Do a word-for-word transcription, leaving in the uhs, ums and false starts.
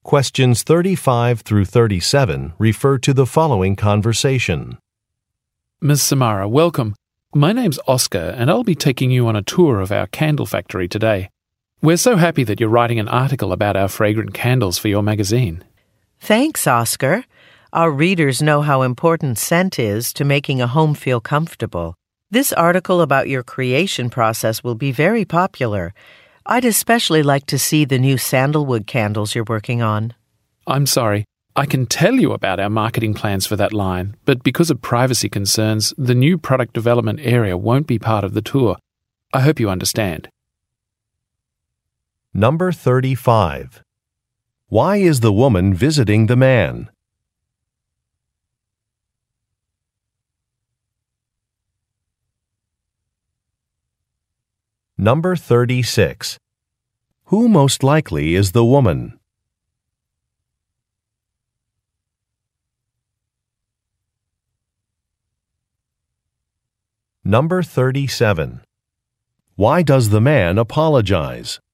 Questions thirty-five through thirty-seven refer to the following conversation. Miz Samara, welcome. My name's Oscar, and I'll be taking you on a tour of our candle factory today. We're so happy that you're writing an article about our fragrant candles for your magazine. Thanks, Oscar. Our readers know how important scent is to making a home feel comfortable. This article about your creation process will be very popular. I'd especially like to see the new sandalwood candles you're working on. I'm sorry. I can tell you about our marketing plans for that line, but because of privacy concerns, the new product development area won't be part of the tour. I hope you understand. Number thirty-five. Why is the woman visiting the man? Number thirty-six. Who most likely is the woman? Number thirty-seven. Why does the man apologize?